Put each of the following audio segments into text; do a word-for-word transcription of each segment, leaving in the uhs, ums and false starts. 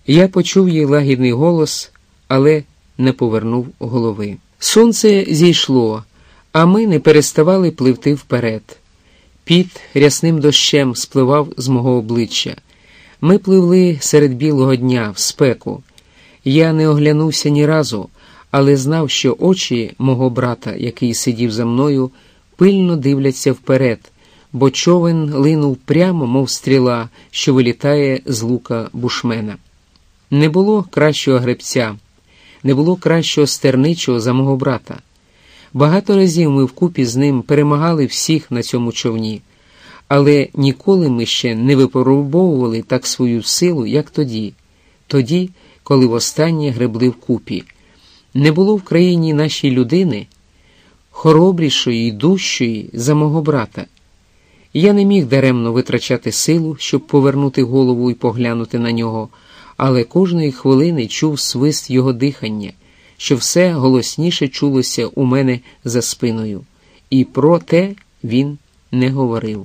Я почув її лагідний голос, але не повернув голови. Сонце зійшло, а ми не переставали пливти вперед. Піт рясним дощем спливав з мого обличчя. Ми пливли серед білого дня, в спеку. Я не оглянувся ні разу, але знав, що очі мого брата, який сидів за мною, пильно дивляться вперед, бо човен линув прямо, мов стріла, що вилітає з лука бушмена. Не було кращого гребця, не було кращого стерничого за мого брата. Багато разів ми вкупі з ним перемагали всіх на цьому човні, але ніколи ми ще не випробовували так свою силу, як тоді, тоді, коли востаннє гребли вкупі. Не було в країні нашій людини хоробрішої й дужчої за мого брата. Я не міг даремно витрачати силу, щоб повернути голову і поглянути на нього, але кожної хвилини чув свист його дихання, що все голосніше чулося у мене за спиною. І про те він не говорив.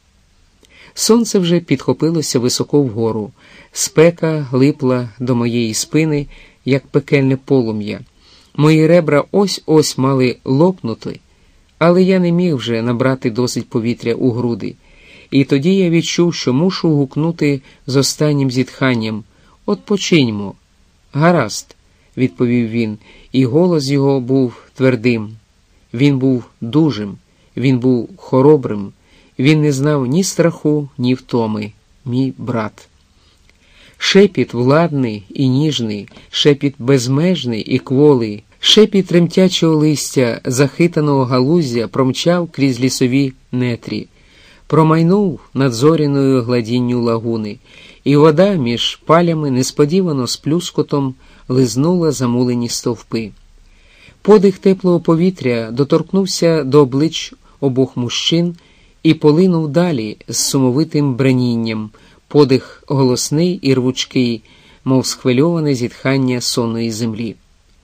Сонце вже підхопилося високо вгору. Спека липла до моєї спини, як пекельне полум'я. Мої ребра ось-ось мали лопнути, але я не міг вже набрати досить повітря у груди. І тоді я відчув, що мушу гукнути з останнім зітханням: «Отпочиньмо». «Гаразд», – відповів він, і голос його був твердим. Він був дужим, він був хоробрим, він не знав ні страху, ні втоми, мій брат. Шепіт владний і ніжний, шепіт безмежний і кволий, шепіт тремтячого листя, захитаного галуздя промчав крізь лісові нетрі, промайнув над зоряною гладінню лагуни, і вода між палями несподівано з плюскотом лизнула замулені стовпи. Подих теплого повітря доторкнувся до облич обох мужчин і полинув далі з сумовитим бренінням, подих голосний і рвучкий, мов схвильоване зітхання сонної землі.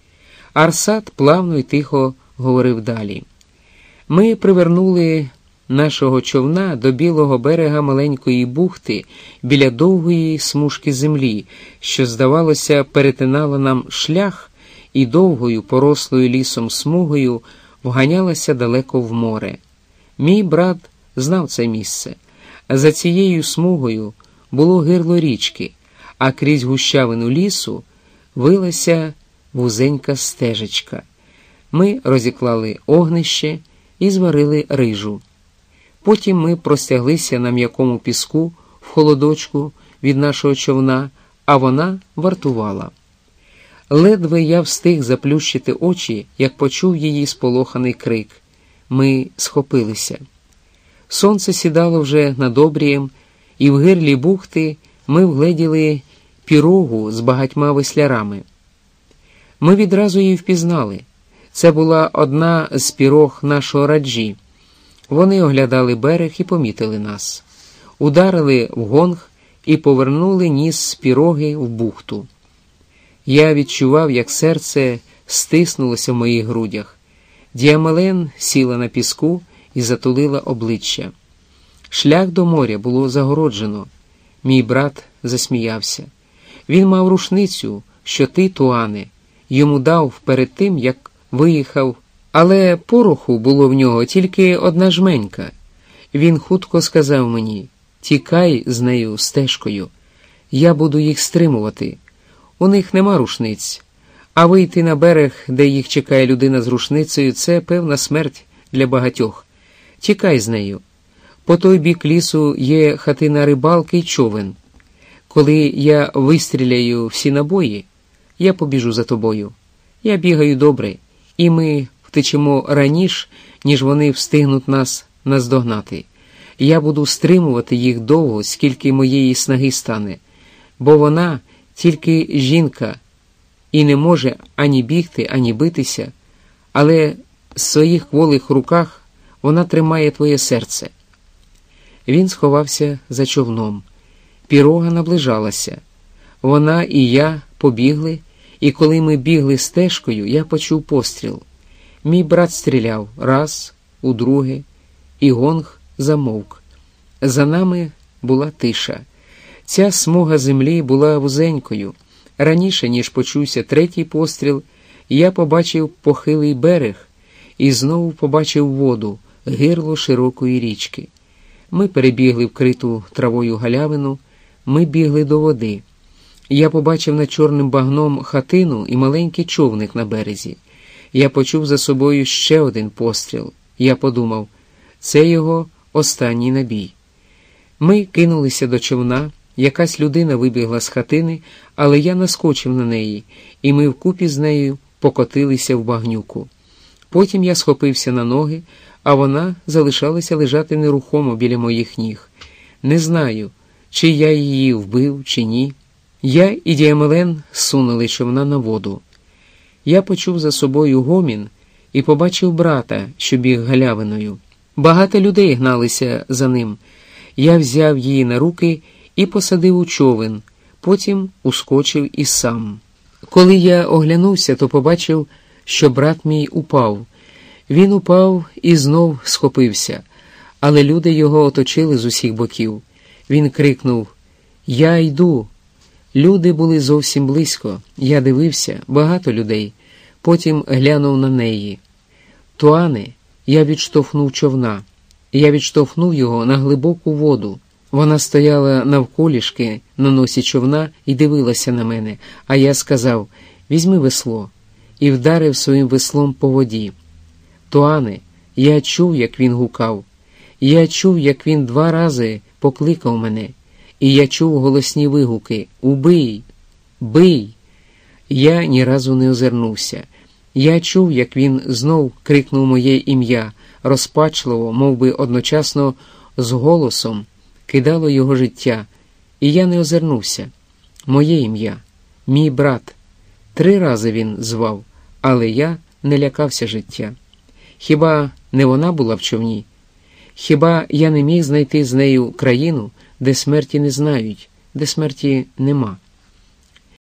Арсат плавно й тихо говорив далі. Ми привернули нашого човна до білого берега маленької бухти біля довгої смужки землі, що, здавалося, перетинала нам шлях і довгою порослою лісом смугою вганялася далеко в море. Мій брат знав це місце. За цією смугою було гирло річки, а крізь гущавину лісу вилася вузенька стежечка. Ми розіклали огнище і зварили рижу. Потім ми простяглися на м'якому піску в холодочку від нашого човна, а вона вартувала. Ледве я встиг заплющити очі, як почув її сполоханий крик. Ми схопилися. Сонце сідало вже над обрієм, і в гирлі бухти ми вгледіли пірогу з багатьма веслярами. Ми відразу її впізнали. Це була одна з пірог нашого раджі. Вони оглядали берег і помітили нас. Ударили в гонг і повернули ніс з піроги в бухту. Я відчував, як серце стиснулося в моїх грудях. Діамален сіла на піску і затулила обличчя. Шлях до моря було загороджено. Мій брат засміявся. Він мав рушницю, що ти, Туане, йому дав перед тим, як виїхав, але пороху було в нього тільки одна жменька. Він хутко сказав мені: «Тікай з нею стежкою. Я буду їх стримувати. У них нема рушниць, а вийти на берег, де їх чекає людина з рушницею, це певна смерть для багатьох. Тікай з нею. По той бік лісу є хатина рибалки й човен. Коли я вистріляю всі набої, я побіжу за тобою. Я бігаю добре, і ми втечемо раніше, ніж вони встигнуть нас наздогнати. Я буду стримувати їх довго, скільки моєї снаги стане, бо вона тільки жінка і не може ані бігти, ані битися, але в своїх кволих руках вона тримає твоє серце». Він сховався за човном. Пірога наближалася. Вона і я побігли, і коли ми бігли стежкою, я почув постріл. Мій брат стріляв раз, удруге, і гонг замовк. За нами була тиша. Ця смуга землі була вузенькою, Раніше, ніж почувся третій постріл, я побачив похилий берег і знову побачив воду, гирло широкої річки. Ми перебігли вкриту травою галявину, ми бігли до води. Я побачив над чорним багном хатину і маленький човник на березі. Я почув за собою ще один постріл. Я подумав, це його останній набій. Ми кинулися до човна, якась людина вибігла з хатини, але я наскочив на неї, і ми вкупі з нею покотилися в багнюку. Потім я схопився на ноги, а вона залишалася лежати нерухомо біля моїх ніг. Не знаю, чи я її вбив, чи ні. Я і Діамелен сунули човна на воду. Я почув за собою гомін і побачив брата, що біг галявиною. Багато людей гналися за ним. Я взяв її на руки і посадив у човен, потім ускочив і сам. Коли я оглянувся, то побачив, що брат мій упав. Він упав і знов схопився, але люди його оточили з усіх боків. Він крикнув: «Я йду!» Люди були зовсім близько. Я дивився, багато людей. Потім глянув на неї. «Туане!» Я відштовхнув човна. Я відштовхнув його на глибоку воду. Вона стояла навколішки на носі човна і дивилася на мене, а я сказав: «Візьми весло», і вдарив своїм веслом по воді. «Туане!» Я чув, як він гукав. Я чув, як він два рази покликав мене. І я чув голосні вигуки: «Убий! Бий!» Я ні разу не озирнувся. Я чув, як він знов крикнув моє ім'я, розпачливо, мов би одночасно з голосом кидало його життя. І я не озирнувся. Моє ім'я, мій брат. Три рази він звав, але я не лякався життя. Хіба не вона була в човні? Хіба я не міг знайти з нею країну, де смерті не знають, де смерті нема?